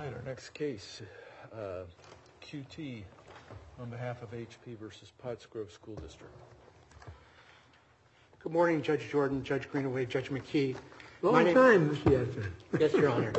right, our next case, QT on behalf of HP versus Pottsgrove School District. Good morning, Judge Jordan, Judge Greenaway, Judge McKee. Long time, Mr. Yapton. Yes, Your Honor.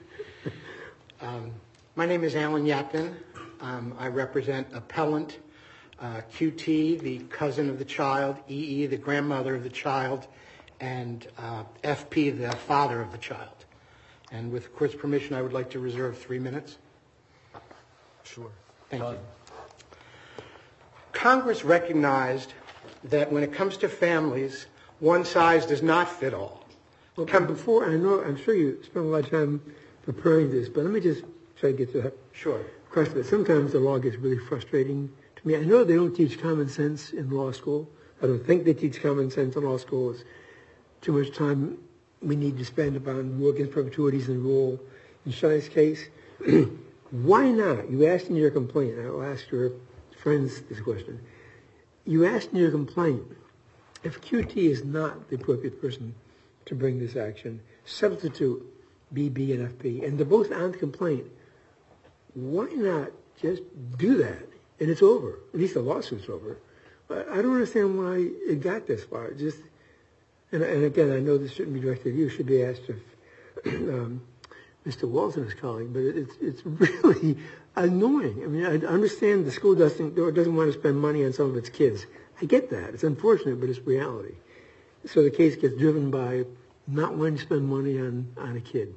My name is Alan Yapton. I represent appellant QT, the cousin of the child, EE, the grandmother of the child, and FP, the father of the child. And with the court's permission, I would like to reserve 3 minutes. Sure. Thank you. Congress recognized that when it comes to families, one size does not fit all. Well, before, I'm sure you spent a lot of time preparing this, but let me just try to get to that. Sure. Question. Sometimes the law gets really frustrating to me. I know they don't teach common sense in law school. I don't think they teach common sense in law school. It's too much time we need to spend upon war against perpetuities and rule. In Shai's case, why not? You asked in your complaint, I'll ask your friends this question. You asked in your complaint, if QT is not the appropriate person to bring this action, substitute BB and FP, and they're both on the complaint, why not just do that? And it's over. At least the lawsuit's over. But I don't understand why it got this far. And again, I know this shouldn't be directed at you. It should be asked of Mr. Walton, his colleague. But it's really annoying. I mean, I understand the school doesn't want to spend money on some of its kids. I get that. It's unfortunate, but it's reality. So the case gets driven by not wanting to spend money on a kid.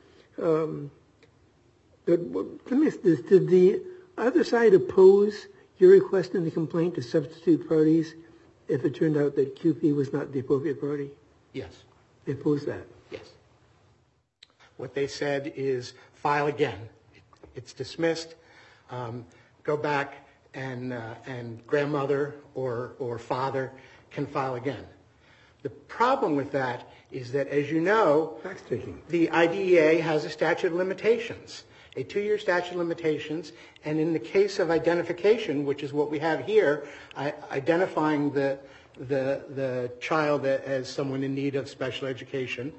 But let me ask this. Did the other side oppose your request in the complaint to substitute parties if it turned out that QP was not the appropriate party? Yes. They opposed that? Yes. What they said is file again. It's dismissed. Go back and grandmother or father can file again. The problem with that is that, as you know, the IDEA has a statute of limitations, a 2-year statute of limitations, and in the case of identification, which is what we have here, identifying the child as someone in need of special education,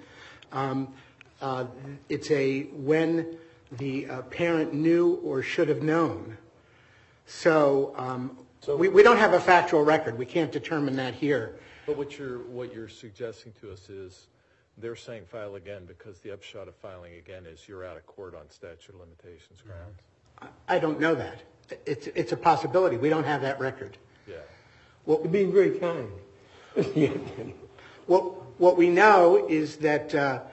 it's when the parent knew or should have known. So we don't have a factual record. We can't determine that here. But what you're suggesting to us is they're saying file again because the upshot of filing again is you're out of court on statute of limitations grounds. I don't know that. It's a possibility. We don't have that record. Yeah. Well, you're being very kind. What we know is that the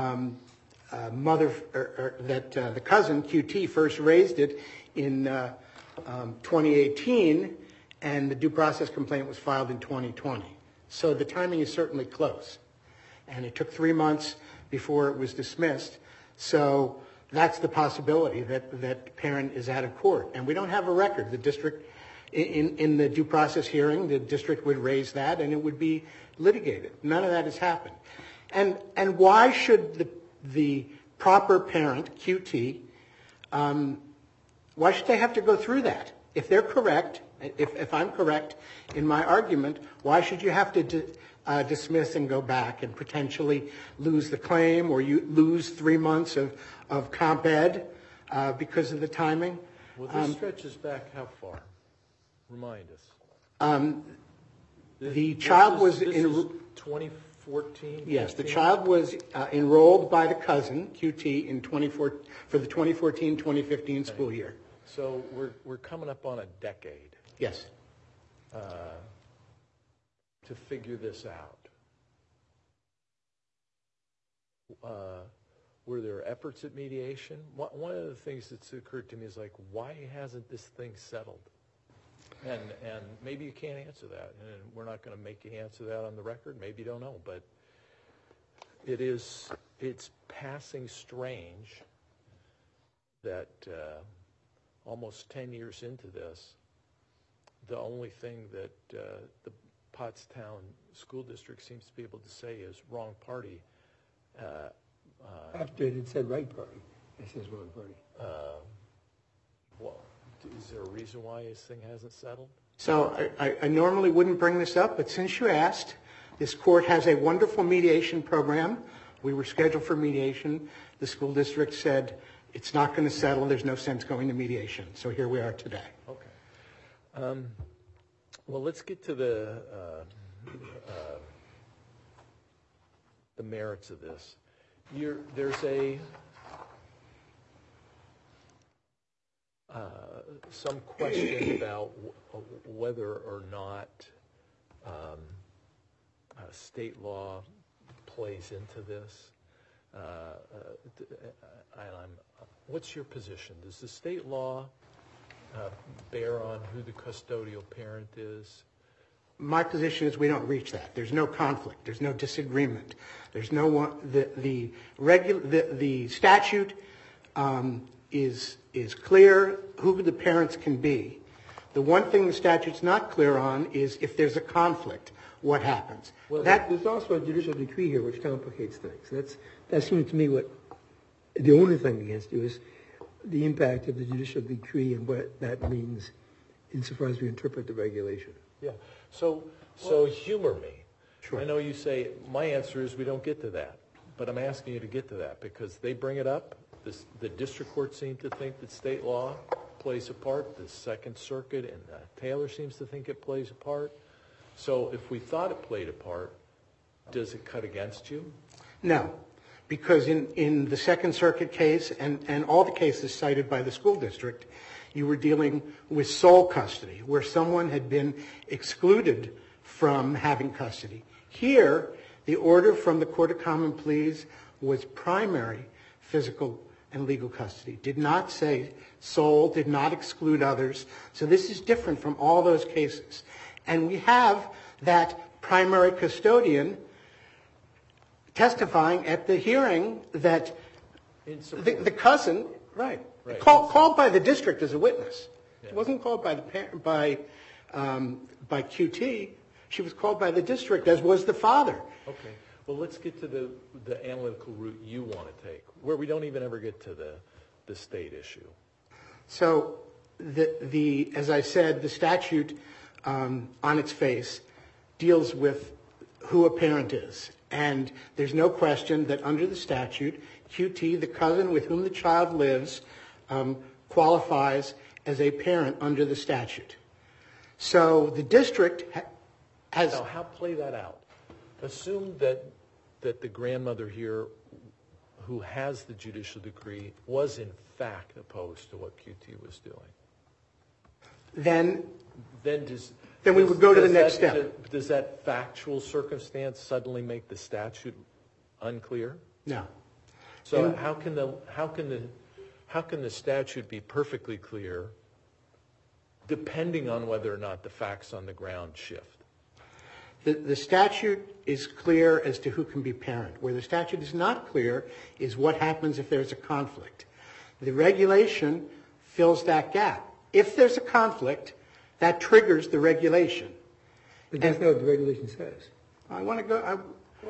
cousin QT first raised it in 2018, and the due process complaint was filed in 2020. So the timing is certainly close. And it took 3 months before it was dismissed. So that's the possibility that parent is out of court. And we don't have a record. The district, in the due process hearing, the district would raise that and it would be litigated. None of that has happened. And why should the proper parent, QT, why should they have to go through that? If they're correct, if I'm correct in my argument, why should you have to dismiss and go back and potentially lose the claim, or you lose 3 months of comp ed because of the timing? Well, this stretches back how far? Remind us. The child was in 2014. Yes, 15? The child was enrolled by the cousin QT for the 2014-2015 school year. So we're coming up on a decade. Yes. To figure this out. Were there efforts at mediation? One of the things that's occurred to me is like, why hasn't this thing settled? And maybe you can't answer that, and we're not going to make you answer that on the record. Maybe you don't know, but it's passing strange that almost 10 years into this, the only thing that the Pottstown School District seems to be able to say is wrong party. After it said right party, it says wrong party. Well, is there a reason why this thing hasn't settled? So I normally wouldn't bring this up, but since you asked, this court has a wonderful mediation program. We were scheduled for mediation. The school district said It's not going to settle. There's no sense going to mediation. So here we are today. Okay. Well, let's get to the merits of this. There's some question about whether or not state law plays into this. What's your position? Does the state law bear on who the custodial parent is? My position is we don't reach that. There's no conflict. There's no disagreement. There's no one. The statute is clear who the parents can be. The one thing the statute's not clear on is if there's a conflict, what happens. Well, there's also a judicial decree here which complicates things. That seems to me what the only thing against you is the impact of the judicial decree and what that means insofar as we interpret the regulation. Yeah. So humor me. Sure. I know you say my answer is we don't get to that, but I'm asking you to get to that because they bring it up. The district court seems to think that state law plays a part. The Second Circuit and Taylor seems to think it plays a part. So if we thought it played a part, does it cut against you? No, because in the Second Circuit case and all the cases cited by the school district, you were dealing with sole custody, where someone had been excluded from having custody. Here, the order from the Court of Common Pleas was primary physical and legal custody. Did not say sole, did not exclude others. So this is different from all those cases. And we have that primary custodian testifying at the hearing that the cousin, right. Called by the district as a witness. Yeah. It wasn't called by QT. She was called by the district, as was the father. Okay. Well, let's get to the analytical route you want to take, where we don't even ever get to the state issue. So, as I said, the statute on its face deals with who a parent is. And there's no question that under the statute, QT, the cousin with whom the child lives, qualifies as a parent under the statute. So the district has... Now, how play that out? Assume that the grandmother here, who has the judicial decree, was in fact opposed to what QT was doing. Then we would go to the next step. Does that factual circumstance suddenly make the statute unclear? No. So how can the statute be perfectly clear, depending on whether or not the facts on the ground shift? The statute is clear as to who can be parent. Where the statute is not clear is what happens if there's a conflict. The regulation fills that gap. If there's a conflict, that triggers the regulation. But that's not what the regulation says. I want to go.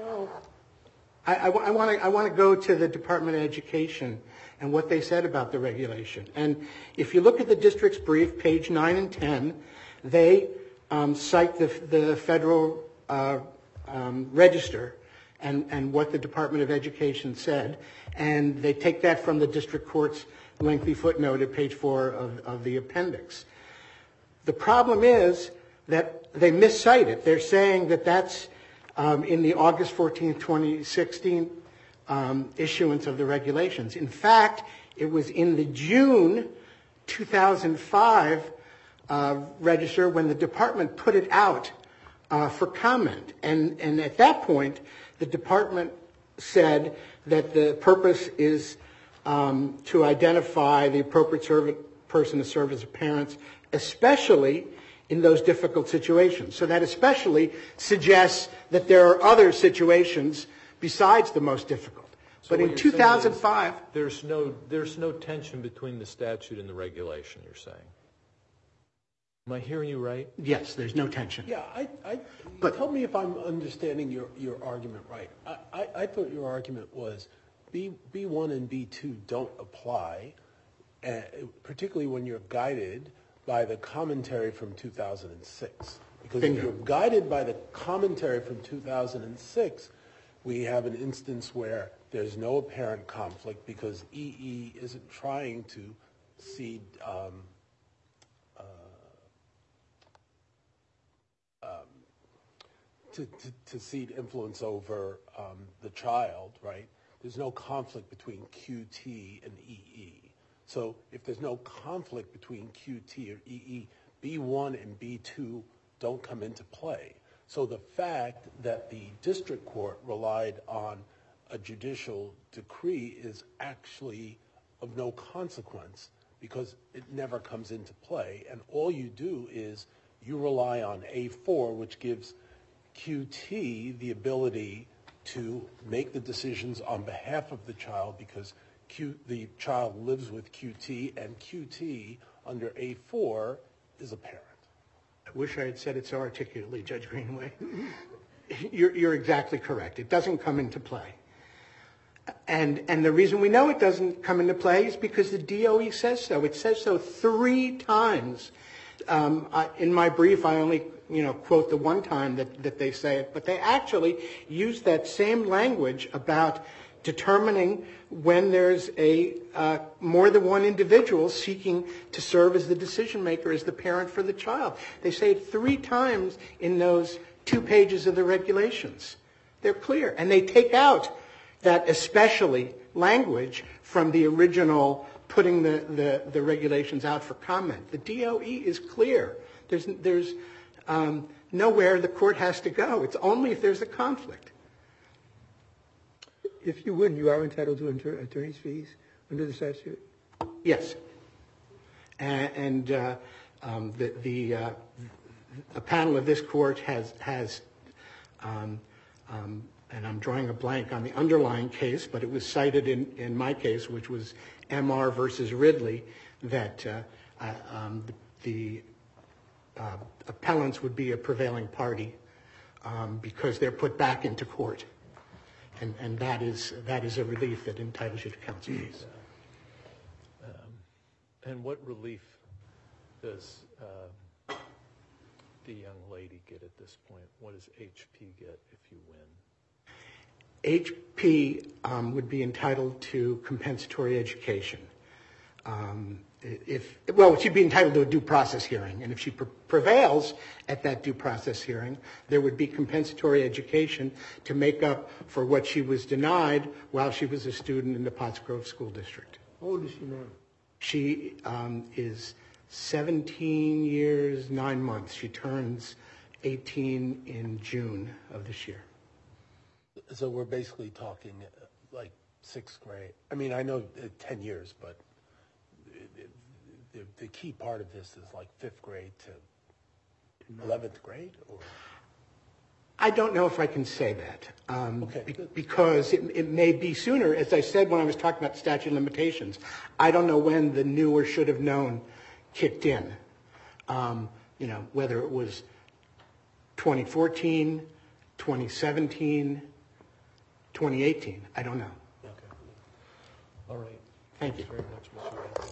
I want to go to the Department of Education and what they said about the regulation. And if you look at the district's brief, page 9 and 10, they cite the federal register and what the Department of Education said, and they take that from the district court's lengthy footnote at page 4 of the appendix. The problem is that they miscite it. They're saying that that's in the August 14, 2016 issuance of the regulations. In fact, it was in the June 2005 register when the department put it out for comment. And at that point, the department said that the purpose is to identify the appropriate person to serve as a parent, especially in those difficult situations. So that especially suggests that there are other situations besides the most difficult. So but in 2005... There's no tension between the statute and the regulation, you're saying? Am I hearing you right? Yes, there's no tension. Yeah, but tell me if I'm understanding your argument right. I thought your argument was B1 and B2 don't apply, particularly when you're guided by the commentary from 2006. Because if you're guided by the commentary from 2006, we have an instance where there's no apparent conflict because EE isn't trying to cede to cede influence over the child, right? There's no conflict between QT and EE. So if there's no conflict between QT or EE, B1 and B2 don't come into play. So the fact that the district court relied on a judicial decree is actually of no consequence because it never comes into play. And all you do is you rely on A4, which gives QT the ability to make the decisions on behalf of the child because the child lives with QT, and QT under A4 is a parent. I wish I had said it so articulately, Judge Greenway. You're exactly correct. It doesn't come into play. And the reason we know it doesn't come into play is because the DOE says so. It says so 3 times. In my brief, I only quote the one time that they say it, but they actually use that same language about determining when there's more than one individual seeking to serve as the decision maker, as the parent for the child. They say it 3 times in those 2 pages of the regulations. They're clear. And they take out that especially language from the original putting the regulations out for comment. The DOE is clear. There's nowhere the court has to go. It's only if there's a conflict. If you win, you are entitled to attorney's fees under the statute? Yes. And a panel of this court has and I'm drawing a blank on the underlying case, but it was cited in my case, which was MR versus Ridley, that the appellants would be a prevailing party because they're put back into court. And that is a relief that entitles you to counsel fees. And what relief does the young lady get at this point? What does HP get if you win? HP would be entitled to compensatory education. She'd be entitled to a due process hearing, and if she prevails at that due process hearing, there would be compensatory education to make up for what she was denied while she was a student in the Pottsgrove School District. How old is she now? She is 17 years, 9 months. She turns 18 in June of this year. So we're basically talking like 6th grade. I mean, I know 10 years, but the key part of this is like 5th grade to 11th grade? Or? I don't know if I can say that. Okay. Because it may be sooner. As I said when I was talking about statute of limitations, I don't know when the knew or should have known kicked in. Whether it was 2014, 2017, 2018, I don't know. Okay. All right. Thank you. Thanks very much, Mr. Rankin.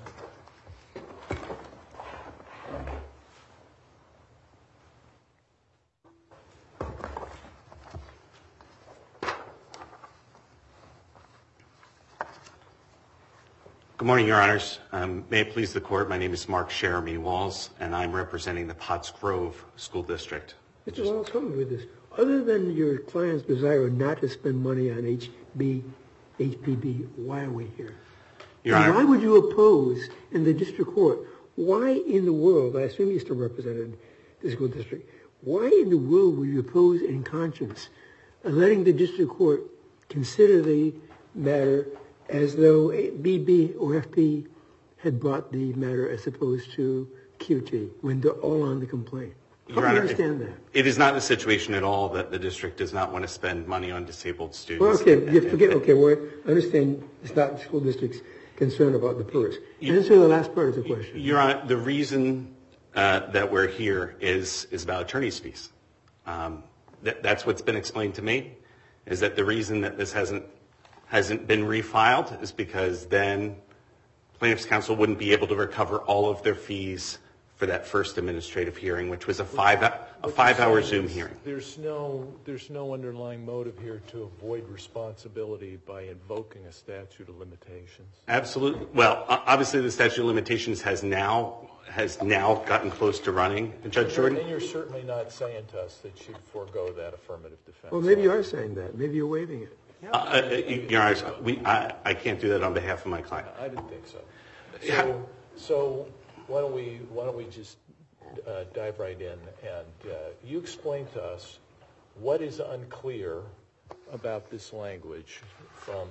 Good morning, Your Honors. May it please the Court, my name is Mark Jeremy Walls, and I'm representing the Pottsgrove School District. Mr. Walls, help me with this. Other than your client's desire not to spend money on HPB, why are we here? Your Honor, why would you oppose in the district court? Why in the world, I assume you still represented the school district, why in the world would you oppose in conscience letting the district court consider the matter as though BB or FP had brought the matter as opposed to QT when they're all on the complaint? Your Honor, understand that. It is not the situation at all that the district does not want to spend money on disabled students. Well, okay, I understand it's not the school district's concern about the purse. Answer the last part of the question. Your Honor, the reason that we're here is about attorney's fees. That's what's been explained to me, is that the reason that this hasn't been refiled is because then plaintiff's counsel wouldn't be able to recover all of their fees for that first administrative hearing, which was a five-hour Zoom hearing. There's no underlying motive here to avoid responsibility by invoking a statute of limitations. Absolutely. Well, obviously the statute of limitations has now gotten close to running. Judge Jordan? And you're certainly not saying to us that you'd forego that affirmative defense. Well, maybe you are saying that. Maybe you're waiving it. Your Honor, I can't do that on behalf of my client. I didn't think so. So why don't we just dive right in, and you explain to us what is unclear about this language from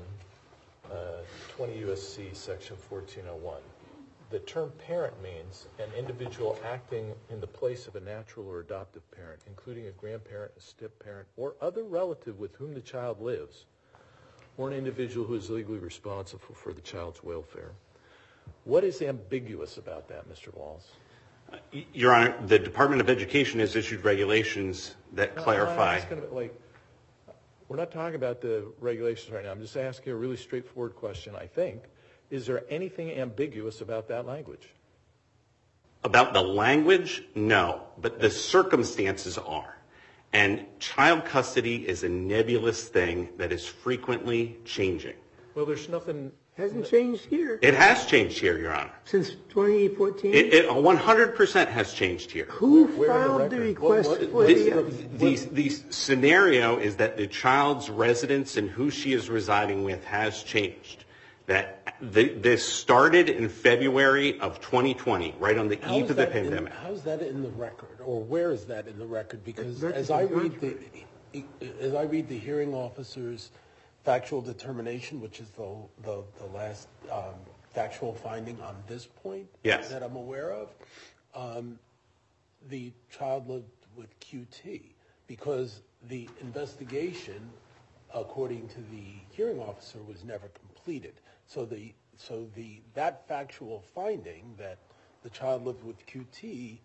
20 U.S.C. section 1401. The term parent means an individual acting in the place of a natural or adoptive parent, including a grandparent, a step-parent, or other relative with whom the child lives, or an individual who is legally responsible for the child's welfare. What is ambiguous about that, Mr. Walls? Your Honor, the Department of Education has issued regulations that clarify. We're not talking about the regulations right now. I'm just asking a really straightforward question, I think. Is there anything ambiguous about that language? About the language? No. But the circumstances are. And child custody is a nebulous thing that is frequently changing. Well, there's nothing... Hasn't changed here. It has changed here, Your Honor. Since 2014? It 100% has changed here. Who filed the request for the scenario is that the child's residence and who she is residing with has changed. That this started in February of 2020, right on the eve of the pandemic. How is that in the record, or where is that in the record? Because as I read the hearing officer's factual determination, which is the last factual finding on this point that I'm aware of, the child lived with QT because the investigation, according to the hearing officer, was never completed. So that factual finding that the child lived with QT,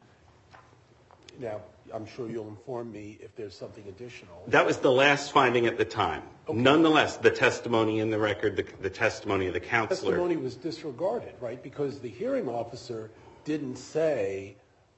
now I'm sure you'll inform me if there's something additional. That was the last finding at the time. Okay. Nonetheless, the testimony in the record, the testimony of the counselor. The testimony was disregarded, right? Because the hearing officer didn't say,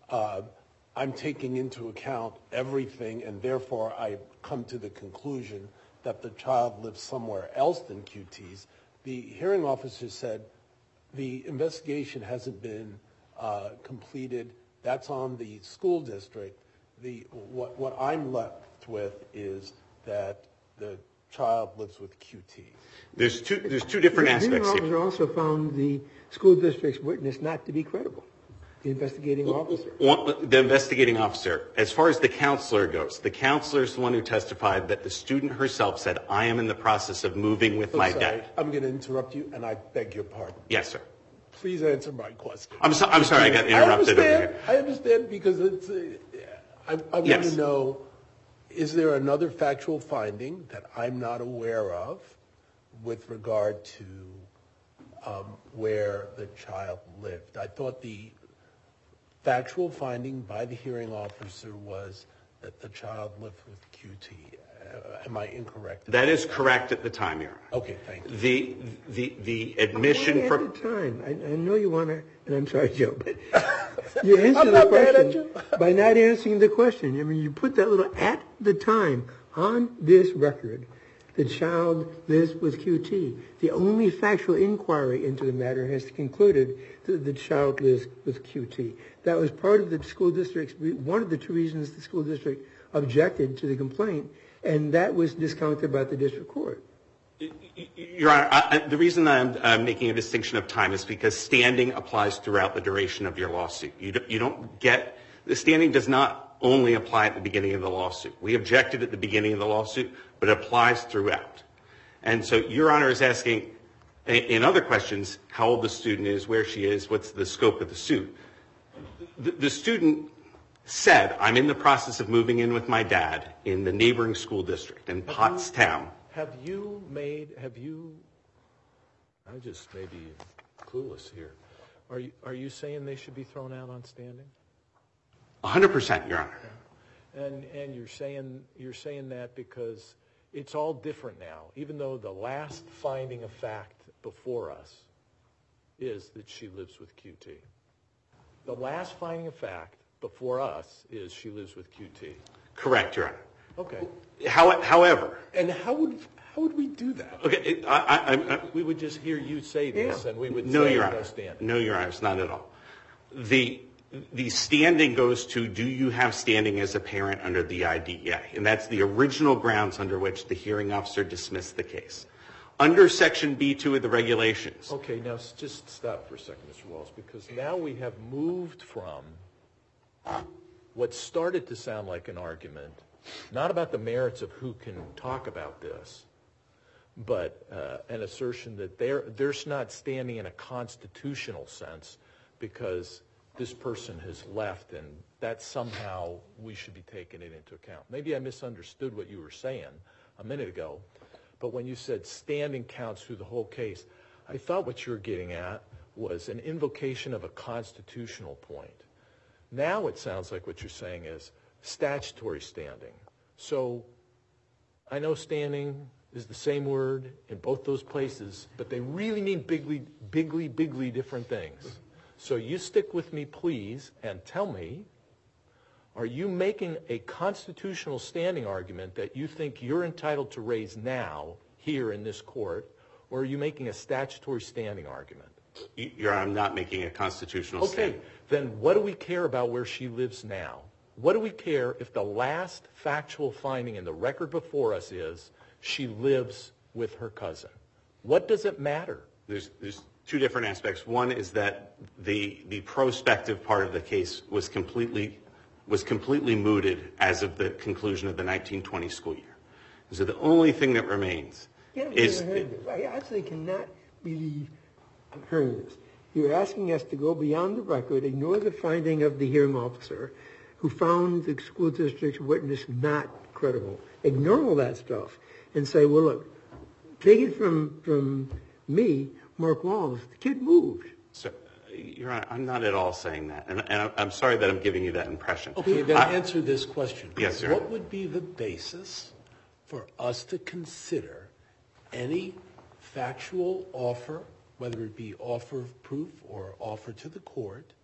I'm taking into account everything and therefore I come to the conclusion that the child lives somewhere else than QT's. The hearing officer said the investigation hasn't been completed. That's on the school district. What I'm left with is that the child lives with QT. There's two different aspects here. The hearing officer also found the school district's witness not to be credible. The investigating officer. The investigating officer. As far as the counselor goes, the counselor is the one who testified that the student herself said, I am in the process of moving with my dad. I'm going to interrupt you, and I beg your pardon. Yes, sir. Please answer my question. I'm sorry, I got interrupted over here. I understand because I want to know, is there another factual finding that I'm not aware of with regard to where the child lived? I thought the factual finding by the hearing officer was that the child lived with QT. Am I incorrect? That is correct at the time, Your Honor. Okay, thank you. The admission from... At the time, I know you want to, and I'm sorry, Joe, but you answer the question by not answering the question. I mean, you put that little at the time on this record. The child lives with QT. The only factual inquiry into the matter has concluded that the child lives with QT. That was part of the school district's, one of the two reasons the school district objected to the complaint, and that was discounted by the district court. Your Honor, the reason I'm making a distinction of time is because standing applies throughout the duration of your lawsuit. You don't get, the standing does not only apply at the beginning of the lawsuit. We objected at the beginning of the lawsuit, but it applies throughout. And so Your Honor is asking, in other questions, how old the student is, where she is, what's the scope of the suit. The student said, I'm in the process of moving in with my dad in the neighboring school district in Pottstown. I'm just maybe clueless here. Are you saying they should be thrown out on standing? 100%, Your Honor. And you're saying that because it's all different now, even though the last finding of fact before us is that she lives with QT. The last finding of fact before us is she lives with QT. Correct, Your Honor. Okay. However. And how would we do that? Okay, We would just hear you say this, and we would no, say Your no Honor. standing. No, Your Honor, it's not at all. The standing goes to, do you have standing as a parent under the IDEA? And that's the original grounds under which the hearing officer dismissed the case. Under Section B2 of the regulations. Okay, now just stop for a second, Mr. Walls, because now we have moved from what started to sound like an argument, not about the merits of who can talk about this, but an assertion that there's not standing in a constitutional sense because this person has left, and that somehow we should be taking it into account. Maybe I misunderstood what you were saying a minute ago, but when you said standing counts through the whole case, I thought what you were getting at was an invocation of a constitutional point. Now it sounds like what you're saying is statutory standing. So I know standing is the same word in both those places, but they really mean bigly different things. So you stick with me, please, and tell me, are you making a constitutional standing argument that you think you're entitled to raise now here in this court, or are you making a statutory standing argument? I'm not making a constitutional standing. Okay, then what do we care about where she lives now? What do we care if the last factual finding in the record before us is she lives with her cousin? What does it matter? There's two different aspects. One is that the prospective part of the case was completely mooted as of the conclusion of the 1920 school year. So the only thing that remains is... I actually cannot believe I'm hearing this. You're asking us to go beyond the record, ignore the finding of the hearing officer who found the school district's witness not credible. Ignore all that stuff and say, well, look, take it from me, Mark Walls, the kid moved. So, Your Honor, I'm not at all saying that, and I'm sorry that I'm giving you that impression. Okay, then answer this question. Yes, sir. What would be the basis for us to consider any factual offer, whether it be offer of proof or offer to the court,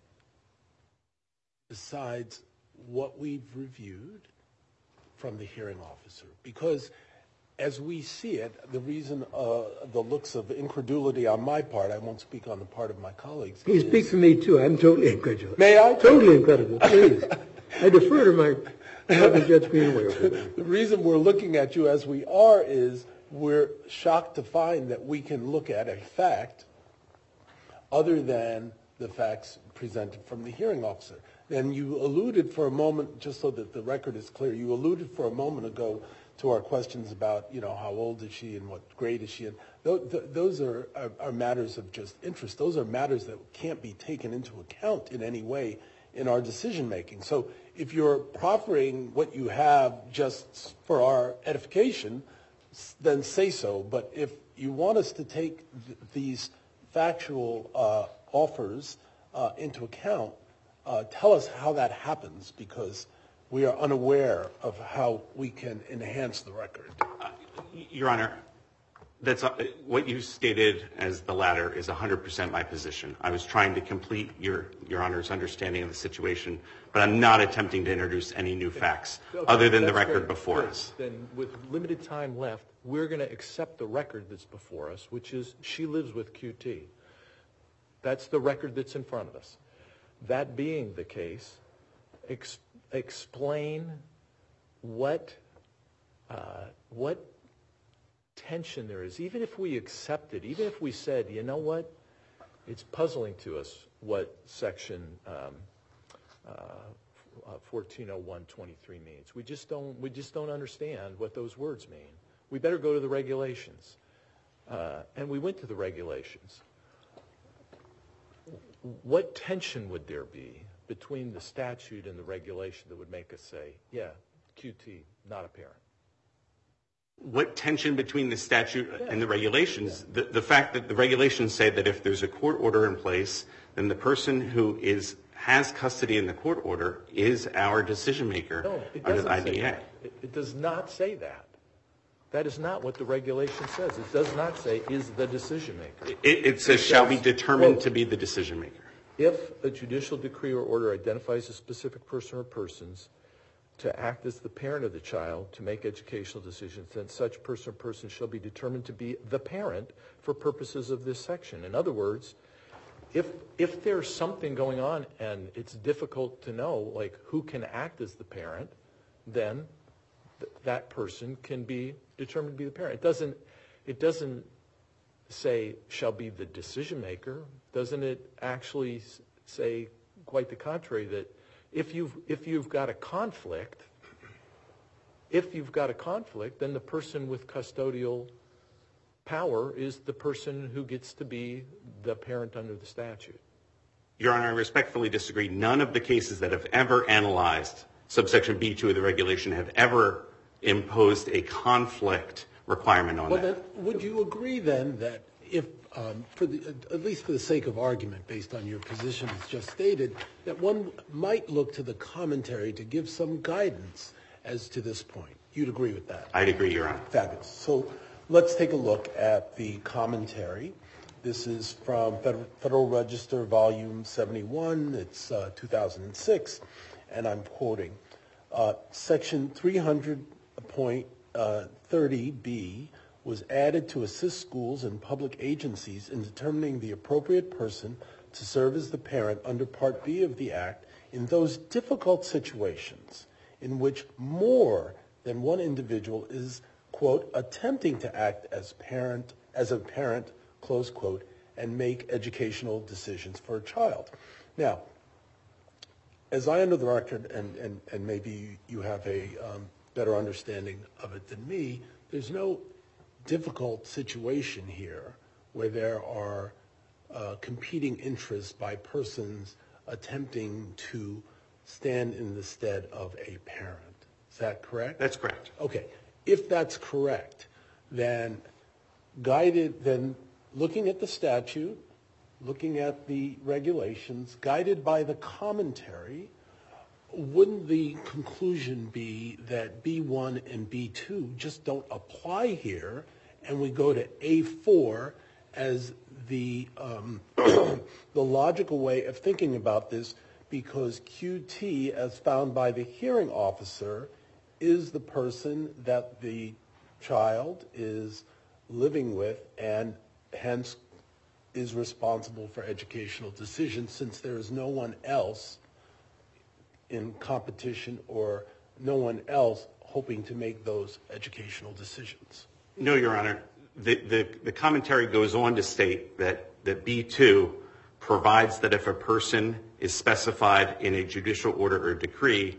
besides what we've reviewed from the hearing officer? Because as we see it, the reason the looks of incredulity on my part, I won't speak on the part of my colleagues. You speak for me, too. I'm totally incredulous. May I? Totally incredible. Please. I defer to my Judge Greenaway. The reason we're looking at you as we are is we're shocked to find that we can look at a fact other than the facts presented from the hearing officer. And you alluded for a moment, just so that the record is clear, you alluded for a moment ago to our questions about, how old is she and what grade is she in. Those are matters of just interest. Those are matters that can't be taken into account in any way in our decision making. So if you're proffering what you have just for our edification, then say so. But if you want us to take these factual offers into account, tell us how that happens, because we are unaware of how we can enhance the record. Your Honor, that's what you stated as the latter is 100% my position. I was trying to complete Your Honor's understanding of the situation, but I'm not attempting to introduce any new facts other than the record before us. Then with limited time left, we're going to accept the record that's before us, which is she lives with QT. That's the record that's in front of us. That being the case, explain what tension there is. Even if we accept it, even if we said, you know what, it's puzzling to us what Section 1401.23 means. We just don't understand what those words mean. We better go to the regulations. And we went to the regulations. What tension would there be between the statute and the regulation that would make us say, yeah, QT, not a parent? What tension between the statute and the regulations? The fact that the regulations say that if there's a court order in place, then the person who has custody in the court order is our decision maker under the IDEA. It does not say that. That is not what the regulation says. It does not say is the decision maker. It says shall be determined to be the decision maker. if a judicial decree or order identifies a specific person or persons to act as the parent of the child to make educational decisions, then such person or person shall be determined to be the parent for purposes of this section. In other words, if there's something going on and it's difficult to know, like, who can act as the parent, then that person can be determined to be the parent. It doesn't say shall be the decision maker. Doesn't it actually say quite the contrary, that if you've got a conflict, then the person with custodial power is the person who gets to be the parent under the statute? Your Honor, I respectfully disagree. None of the cases that have ever analyzed subsection B2 of the regulation have ever imposed a conflict requirement on that. Well, then, would you agree then that if, at least for the sake of argument, based on your position as just stated, that one might look to the commentary to give some guidance as to this point? You'd agree with that? I'd agree, Your Honor. Fabulous. So let's take a look at the commentary. This is from Federal Register, Volume 71. It's 2006, and I'm quoting. Section 300.30B was added to assist schools and public agencies in determining the appropriate person to serve as the parent under Part B of the Act in those difficult situations in which more than one individual is, quote, attempting to act as a parent, close quote, and make educational decisions for a child. Now, as I under the record, and maybe you have a better understanding of it than me, there's no difficult situation here where there are competing interests by persons attempting to stand in the stead of a parent. Is that correct? That's correct. Okay. If that's correct, then looking at the statute, looking at the regulations, guided by the commentary, wouldn't the conclusion be that B1 and B2 just don't apply here, and we go to A4 as the logical way of thinking about this, because QT, as found by the hearing officer, is the person that the child is living with and hence is responsible for educational decisions, since there is no one else in competition or no one else hoping to make those educational decisions. No, Your Honor. The commentary goes on to state that B2 provides that if a person is specified in a judicial order or decree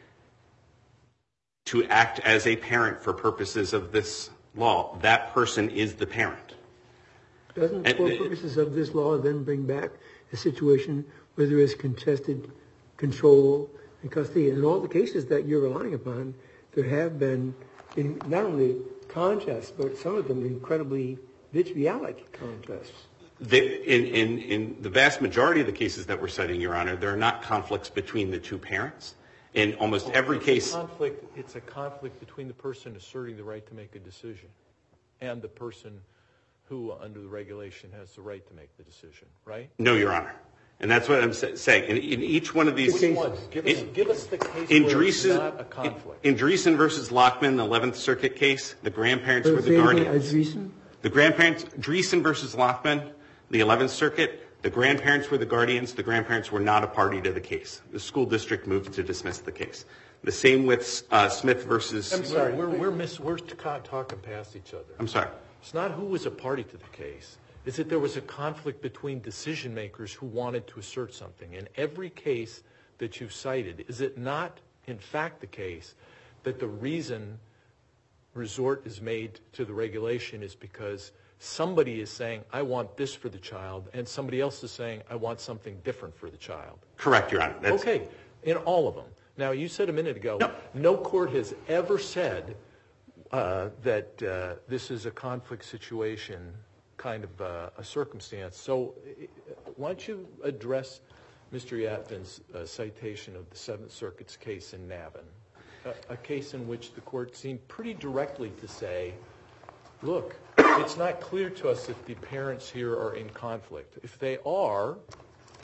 to act as a parent for purposes of this law, that person is the parent. Doesn't, for purposes of this law, then bring back a situation where there is contested control and custody? In all the cases that you're relying upon, there have been not only contests, but some of them incredibly vitriolic contests. In the vast majority of the cases that we're citing, Your Honor, there are not conflicts between the two parents. In almost every case... It's a conflict between the person asserting the right to make a decision and the person who, under the regulation, has the right to make the decision, right? No, Your Honor. And that's what I'm saying. In each one of these... Which ones? Give us the case where it's not a conflict. In Dreesen versus Lockman, the 11th Circuit case, the grandparents were the guardians. Dreesen versus Lockman, the 11th Circuit, the grandparents were the guardians. The grandparents were not a party to the case. The school district moved to dismiss the case. The same with Smith versus... I'm sorry, we're talking past each other. I'm sorry. It's not who was a party to the case. It's that there was a conflict between decision makers who wanted to assert something. In every case that you've cited, is it not, in fact, the case that the reason resort is made to the regulation is because somebody is saying, I want this for the child, and somebody else is saying, I want something different for the child? Correct, Your Honor. Okay, in all of them. Now, you said a minute ago, no court has ever said that this is a conflict situation kind of a circumstance. So why don't you address Mr. Yatvin's citation of the 7th Circuit's case in Navin, a case in which the court seemed pretty directly to say, look, it's not clear to us if the parents here are in conflict. If they are,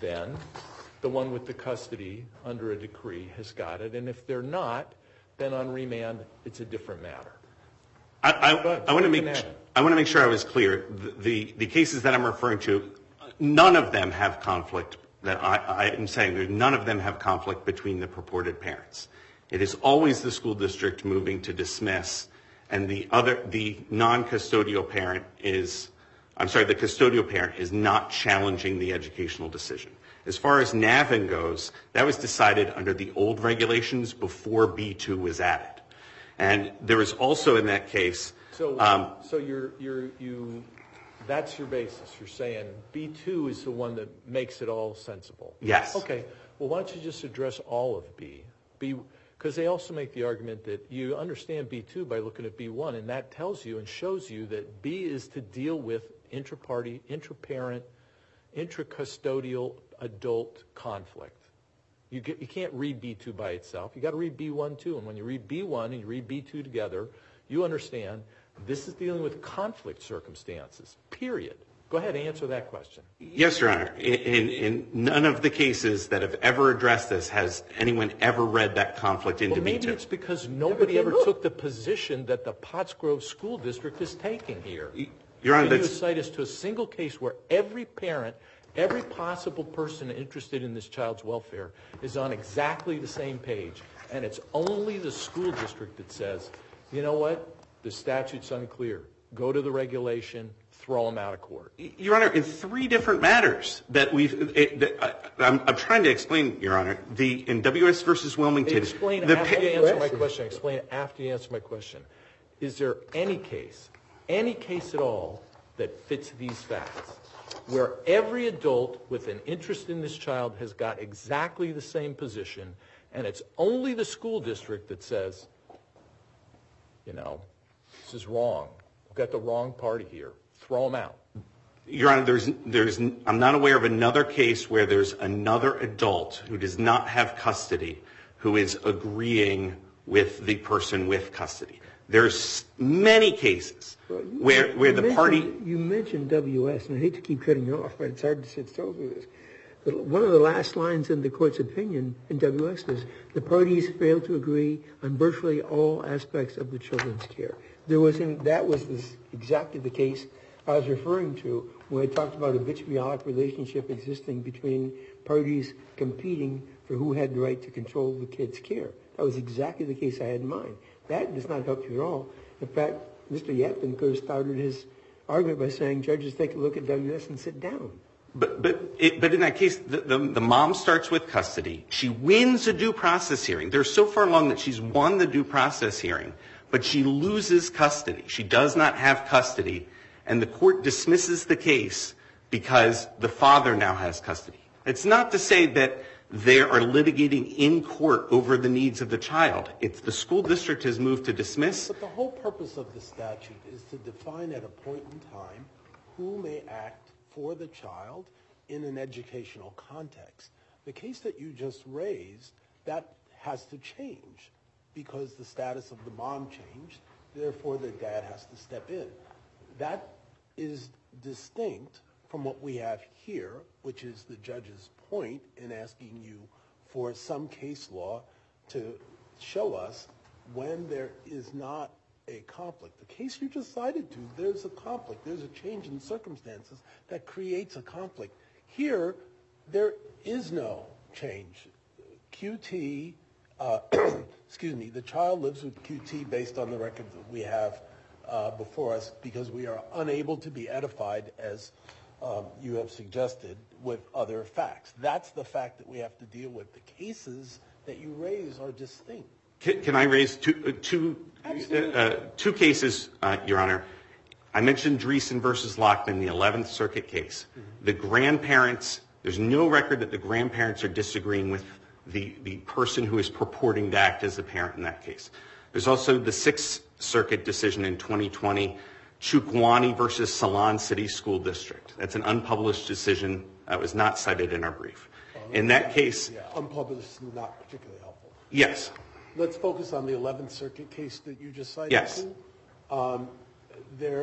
then the one with the custody under a decree has got it. And if they're not, then on remand, it's a different matter. I want to make sure I was clear. The cases that I'm referring to, none of them have conflict. That I am saying that none of them have conflict between the purported parents. It is always the school district moving to dismiss, and the non-custodial parent is, the custodial parent is not challenging the educational decision. As far as NAVN goes, that was decided under the old regulations before B2 was added. And there was also in that case. So that's your basis. You're saying B2 is the one that makes it all sensible. Yes. Okay. Well, why don't you just address all of B? Because they also make the argument that you understand B2 by looking at B1, and that tells you and shows you that B is to deal with intra-party, intra-parent, intra-custodial adult conflict. You can't read B2 by itself. You got to read B1 too. And when you read B1 and you read B2 together, you understand this is dealing with conflict circumstances, period. Go ahead and answer that question. Yes, Your Honor. In none of the cases that have ever addressed this has anyone ever read that conflict into B2. Maybe it's because nobody ever took the position that the Pottsgrove School District is taking here. Your Honor, Can you cite us to a single case where every parent, every possible person interested in this child's welfare is on exactly the same page, and it's only the school district that says, you know what, the statute's unclear. Go to the regulation, throw them out of court. Your Honor, in 3 different matters that I'm trying to explain, Your Honor, in W.S. versus Wilmington. Explain after you answer my question. Explain after you answer my question. Is there any case at all that fits these facts, where every adult with an interest in this child has got exactly the same position, and it's only the school district that says, you know, this is wrong. We've got the wrong party here. Throw them out. Your Honor, I'm not aware of another case where there's another adult who does not have custody who is agreeing with the person with custody. There's many cases where the party... You mentioned WS, and I hate to keep cutting you off, but it's hard to sit still through this. But one of the last lines in the court's opinion in WS is, the parties failed to agree on virtually all aspects of the children's care. That was exactly the case I was referring to when I talked about a vitriolic relationship existing between parties competing for who had the right to control the kid's care. That was exactly the case I had in mind. That does not help you at all. In fact, Mr. Yatman could have started his argument by saying, judges, take a look at WS and sit down. But in that case, the mom starts with custody. She wins a due process hearing. They're so far along that she's won the due process hearing, but she loses custody. She does not have custody, and the court dismisses the case because the father now has custody. It's not to say that they are litigating in court over the needs of the child. It's the school district has moved to dismiss. But the whole purpose of the statute is to define at a point in time who may act for the child in an educational context. The case that you just raised, that has to change because the status of the mom changed, therefore the dad has to step in. That is distinct from what we have here, which is the judge's point in asking you for some case law to show us when there is not a conflict. The case you just cited to, there's a conflict. There's a change in circumstances that creates a conflict. Here, there is no change. QT, the child lives with QT based on the record that we have before us because we are unable to be edified, as you have suggested, with other facts. That's the fact that we have to deal with. The cases that you raise are distinct. Can I raise two cases, Your Honor? I mentioned Dreesen versus Lockman, the 11th Circuit case. Mm-hmm. The grandparents, there's no record that the grandparents are disagreeing with the person who is purporting to act as a parent in that case. There's also the 6th Circuit decision in 2020, Chukwani versus Salon City School District. That's an unpublished decision that was not cited in our brief. In that case... Yeah, unpublished is not particularly helpful. Yes. Let's focus on the 11th Circuit case that you just cited. Yes.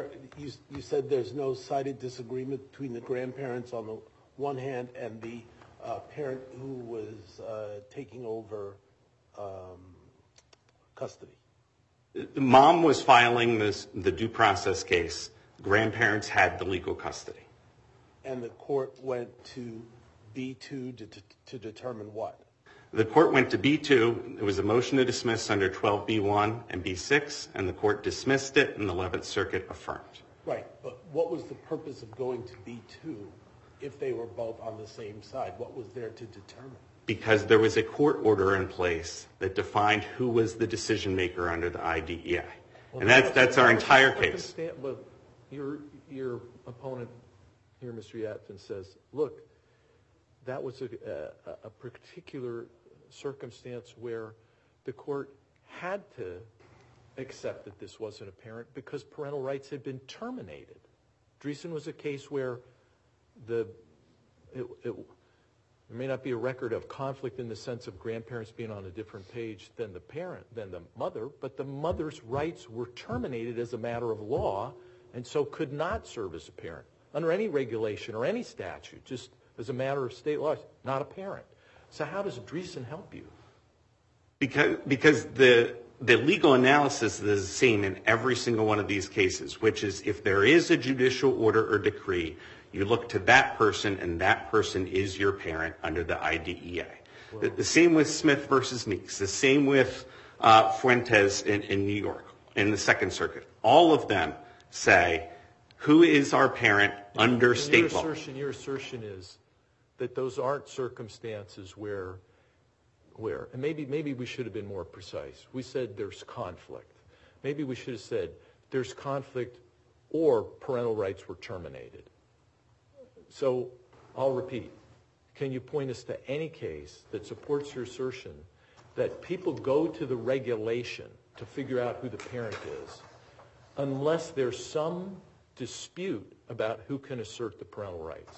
You said there's no cited disagreement between the grandparents on the one hand and the parent who was taking over custody? Mom was filing the due process case. Grandparents had the legal custody. And the court went to B2 to determine what? The court went to B2. It was a motion to dismiss under 12B1 and B6, and the court dismissed it, and the 11th Circuit affirmed. Right, but what was the purpose of going to B2 if they were both on the same side? What was there to determine? Because there was a court order in place that defined who was the decision maker under the IDEA. Well, and that's our entire case. Well, your opponent here, Mr. Yatkin, says, look, that was a particular circumstance where the court had to accept that this wasn't a parent because parental rights had been terminated. Dreesen was a case where it may not be a record of conflict in the sense of grandparents being on a different page than the mother, but the mother's rights were terminated as a matter of law and so could not serve as a parent under any regulation or any statute, just as a matter of state law, not a parent. So how does Dreesen help you? Because the legal analysis is the same in every single one of these cases, which is if there is a judicial order or decree, you look to that person, and that person is your parent under the IDEA. Well, the same with Smith versus Meeks. The same with Fuentes in New York, in the Second Circuit. All of them say, who is our parent under state law? Your assertion is that those aren't circumstances where, and maybe we should have been more precise. We said there's conflict. Maybe we should have said there's conflict or parental rights were terminated. So I'll repeat. Can you point us to any case that supports your assertion that people go to the regulation to figure out who the parent is unless there's some dispute about who can assert the parental rights?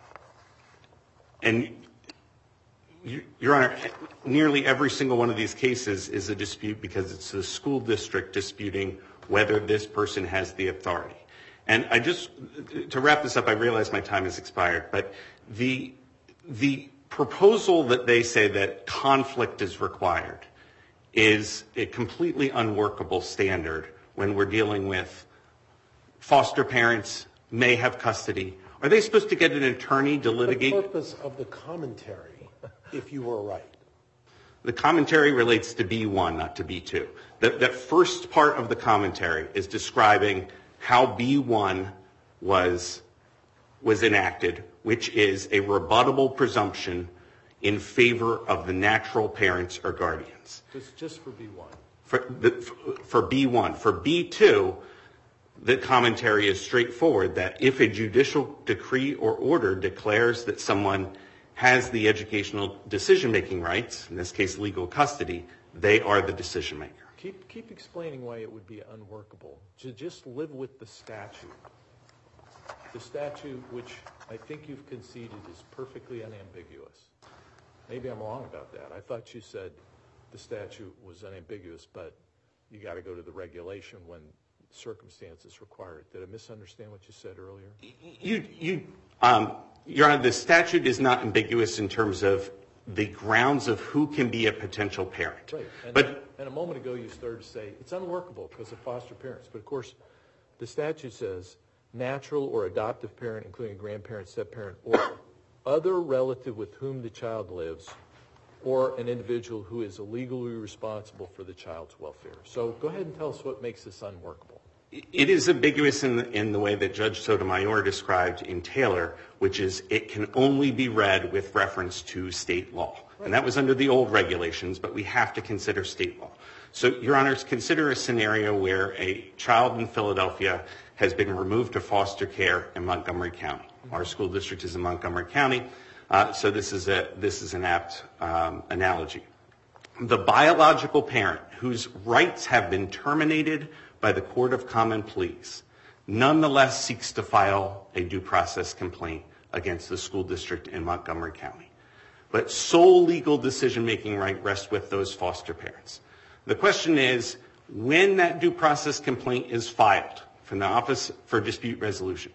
And, Your Honor, nearly every single one of these cases is a dispute because it's the school district disputing whether this person has the authority. And to wrap this up, I realize my time has expired, but the proposal that they say that conflict is required is a completely unworkable standard when we're dealing with foster parents may have custody. Are they supposed to get an attorney to litigate? The purpose of the commentary, if you were right. The commentary relates to B1, not to B2. That first part of the commentary is describing how B1 was enacted, which is a rebuttable presumption in favor of the natural parents or guardians. Just for B1? For B1. For B2, the commentary is straightforward, that if a judicial decree or order declares that someone has the educational decision-making rights, in this case legal custody, they are the decision-maker. Keep explaining why it would be unworkable to just live with the statute. The statute, which I think you've conceded is perfectly unambiguous. Maybe I'm wrong about that. I thought you said the statute was unambiguous, but you got to go to the regulation when circumstances require it. Did I misunderstand what you said earlier? Your Honor, the statute is not ambiguous in terms of the grounds of who can be a potential parent. Right. And a moment ago you started to say it's unworkable because of foster parents. But, of course, the statute says natural or adoptive parent, including grandparent, step-parent, or other relative with whom the child lives, or an individual who is legally responsible for the child's welfare. So go ahead and tell us what makes this unworkable. It is ambiguous in the way that Judge Sotomayor described in Taylor, which is it can only be read with reference to state law. Right. And that was under the old regulations, but we have to consider state law. So, Your Honors, consider a scenario where a child in Philadelphia has been removed to foster care in Montgomery County. Mm-hmm. Our school district is in Montgomery County, so this is an apt analogy. The biological parent whose rights have been terminated by the Court of Common Pleas nonetheless seeks to file a due process complaint against the school district in Montgomery County. But sole legal decision-making right rests with those foster parents. The question is, when that due process complaint is filed from the Office for Dispute Resolution,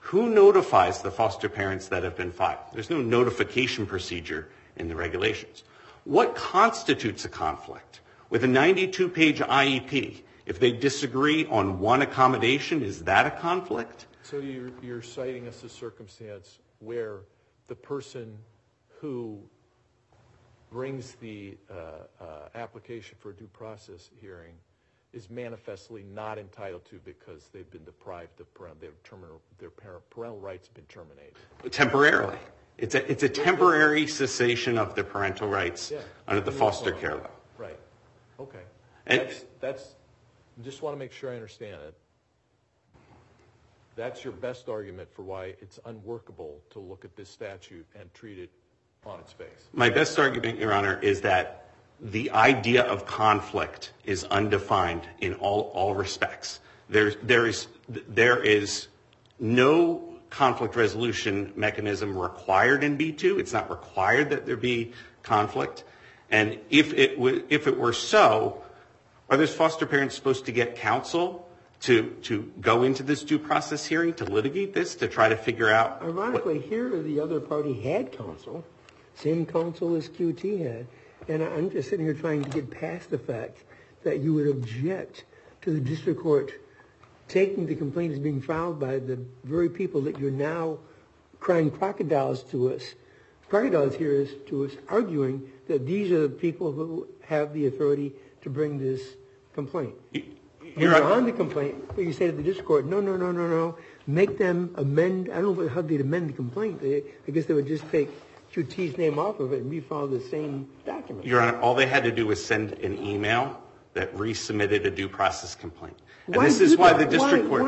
Who notifies the foster parents that have been filed? There's no notification procedure in the regulations. What constitutes a conflict? With a 92-page IEP, if they disagree on one accommodation, is that a conflict? So you're citing us a circumstance where the person who brings the application for a due process hearing is manifestly not entitled to because they've been deprived of their parental rights have been terminated. Temporarily. It's a temporary cessation of their parental rights under the foster care law. Right. Okay. And That's just want to make sure I understand it. That's your best argument for why it's unworkable to look at this statute and treat it on its face. my best argument, Your Honor, is that the idea of conflict is undefined in all respects. There is no conflict resolution mechanism required in B2. It's not required that there be conflict. And if it were so, are those foster parents supposed to get counsel to go into this due process hearing, to litigate this, to try to figure out? Ironically, here the other party had counsel, same counsel as QT had. And I'm just sitting here trying to get past the fact that you would object to the district court taking the complaint as being filed by the very people that you're now crying crocodiles to us. Crocodiles here is to us arguing that these are the people who have the authority to bring this complaint. You're on the complaint, but you say to the district court, no, make them amend. I don't know how they'd amend the complaint. I guess they would just take QT's name off of it and refile the same document. Your Honor, all they had to do was send an email that resubmitted a due process complaint. And this is why the district court...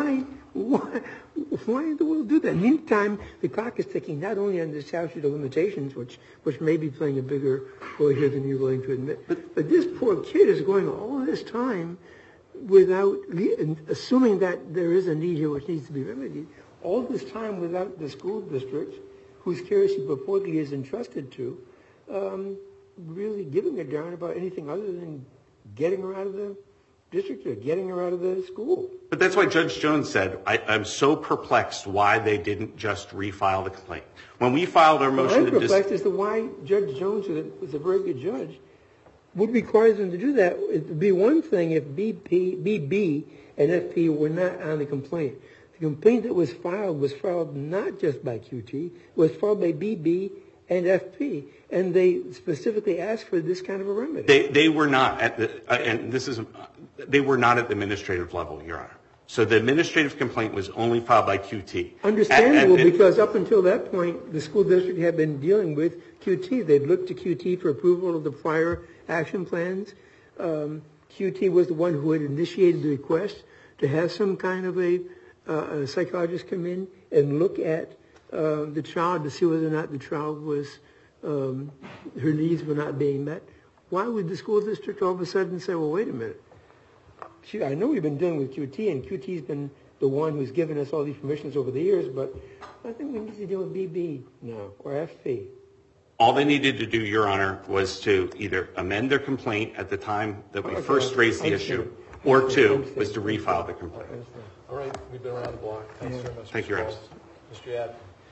Why in the world do that? Meantime, the clock is ticking not only on the statute of limitations, which may be playing a bigger role here than you're willing to admit, but this poor kid is going all this time without, assuming that there is a need here which needs to be remedied, all this time without the school district, whose care he purportedly is entrusted to, really giving a darn about anything other than getting her out of the district or getting her out of the school. But that's why Judge Jones said, I'm so perplexed why they didn't just refile the complaint. When we filed our motion... I'm perplexed as to why Judge Jones, who was a very good judge, would require them to do that. It would be one thing if BB and FP were not on the complaint. The complaint that was filed not just by QT, it was filed by BB and FP, and they specifically asked for this kind of a remedy. They were not at they were not at the administrative level, Your Honor. So the administrative complaint was only filed by QT. Understandable, because up until that point, the school district had been dealing with QT. They'd looked to QT for approval of the prior action plans. QT was the one who had initiated the request to have some kind of a psychologist come in and look at the child to see whether or not the child was, her needs were not being met. Why would the school district all of a sudden say, well, wait a minute. I know we've been dealing with QT, and QT's been the one who's given us all these permissions over the years, but I think we need to deal with BB now, or FP. All they needed to do, Your Honor, was to either amend their complaint at the time that we first raised the issue, or two, was to refile the complaint. All right, we've been around the block. Thank you, Your Honor. Mr. Yad.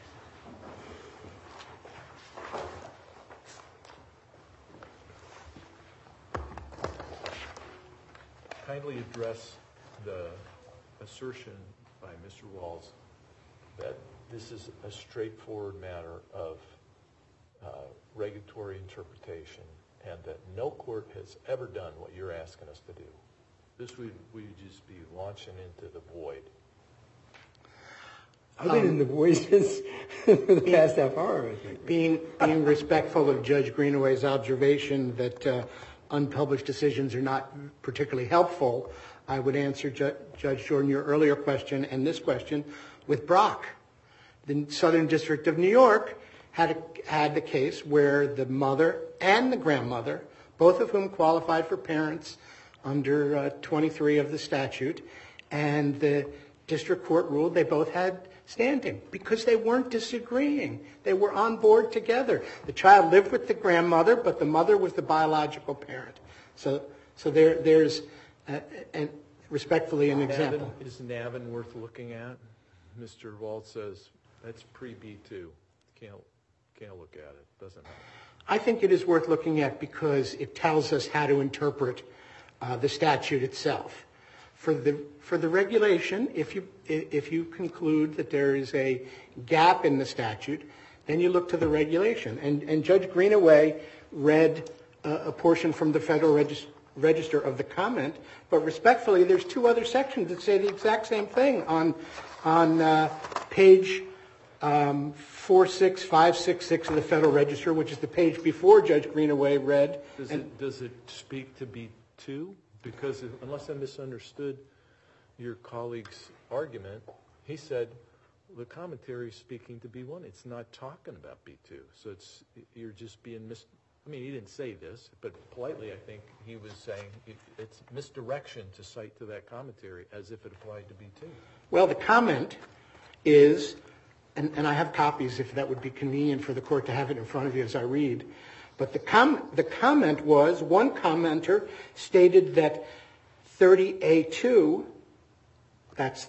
Kindly address the assertion by Mr. Walls that this is a straightforward matter of regulatory interpretation and that no court has ever done what you're asking us to do. This would just be launching into the void. I've been in the void since for the past half hour, I think. Being respectful of Judge Greenaway's observation that unpublished decisions are not particularly helpful, I would answer Judge Jordan your earlier question and this question with Brock. The Southern District of New York had the case where the mother and the grandmother, both of whom qualified for parents under 23 of the statute, and the district court ruled they both had standing because they weren't disagreeing. They were on board together. The child lived with the grandmother, but the mother was the biological parent. So there's respectfully an example. Is Navin worth looking at? Mr. Waltz says that's pre-B2. Can't look at it. Doesn't matter. I think it is worth looking at because it tells us how to interpret the statute itself. For the regulation, if you conclude that there is a gap in the statute, then you look to the regulation. And Judge Greenaway read a portion from the Federal Register of the comment, but respectfully, there's two other sections that say the exact same thing on page 46566 of the Federal Register, which is the page before Judge Greenaway read. Does it speak to B2? Because unless I misunderstood your colleague's argument, he said the commentary is speaking to B1. It's not talking about B2. So you're just being I mean, he didn't say this, but politely I think he was saying it's misdirection to cite to that commentary as if it applied to B2. Well, the comment is, and I have copies if that would be convenient for the court to have it in front of you as I read, but the comment was, one commenter stated that 30A2, that's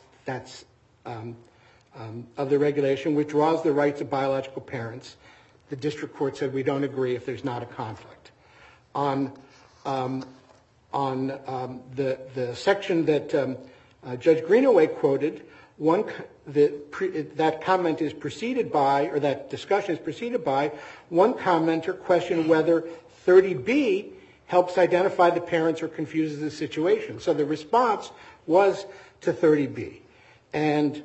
of the regulation, withdraws the rights of biological parents. The district court said we don't agree if there's not a conflict. On the section that Judge Greenaway quoted, that comment is preceded by, or that discussion is preceded by, one commenter questioned whether 30B helps identify the parents or confuses the situation. So the response was to 30B. And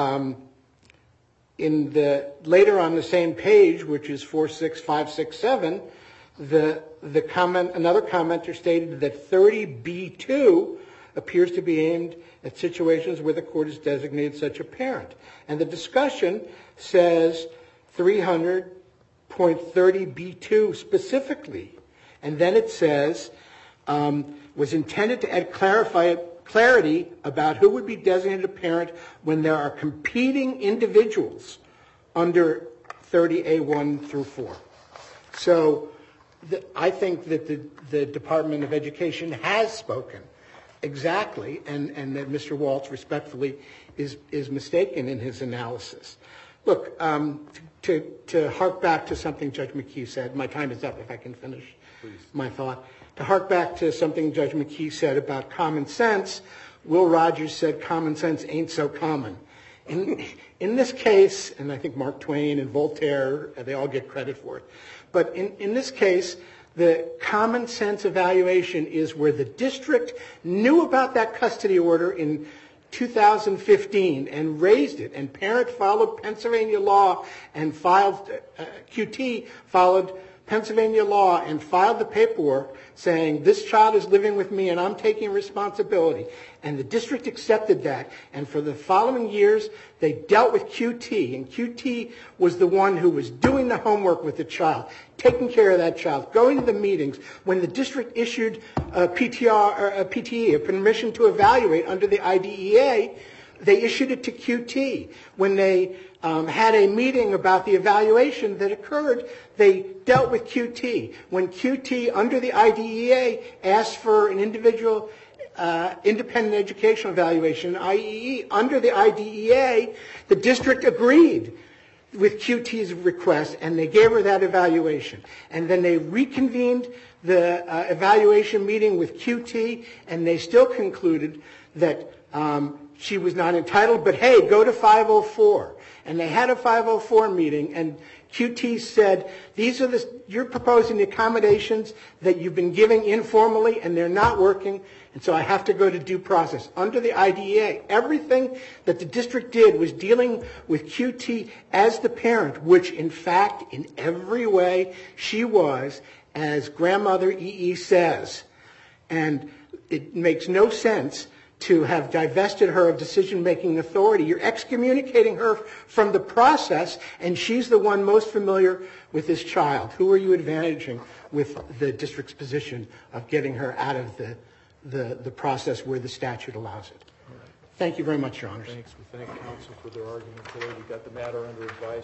later on the same page, which is 46567, another commenter stated that 30B2 appears to be aimed at situations where the court has designated such a parent. And the discussion says 300.30B2 specifically. And then it says, was intended to add clarity about who would be designated a parent when there are competing individuals under 30A1 through 4. So I think that the Department of Education has spoken exactly, and that Mr. Waltz respectfully is mistaken in his analysis. Look, to hark back to something Judge McKee said, my time is up if I can finish my thought. To hark back to something Judge McKee said about common sense, Will Rogers said common sense ain't so common. In this case, and I think Mark Twain and Voltaire, they all get credit for it, but in this case, the common sense evaluation is where the district knew about that custody order in 2015 and raised it, and parent followed Pennsylvania law and filed, QT followed Pennsylvania law and filed the paperwork saying this child is living with me and I'm taking responsibility. And the district accepted that. And for the following years, they dealt with QT. And QT was the one who was doing the homework with the child, taking care of that child, going to the meetings. When the district issued a PTE, a permission to evaluate under the IDEA, they issued it to QT. When they had a meeting about the evaluation that occurred, they dealt with QT. When QT, under the IDEA, asked for an individual independent educational evaluation, IEE, under the IDEA, the district agreed with QT's request, and they gave her that evaluation. And then they reconvened the evaluation meeting with QT, and they still concluded that she was not entitled, but hey, go to 504. And they had a 504 meeting, and QT said, you're proposing the accommodations that you've been giving informally, and they're not working, and so I have to go to due process. Under the IDEA, everything that the district did was dealing with QT as the parent, which in fact, in every way, she was, as grandmother EE says. And it makes no sense to have divested her of decision-making authority. You're excommunicating her from the process, and she's the one most familiar with this child. Who are you advantaging with the district's position of getting her out of the process where the statute allows it? Thank you very much, Your Honors. Thanks. We thank counsel for their argument today. We got the matter under advisement.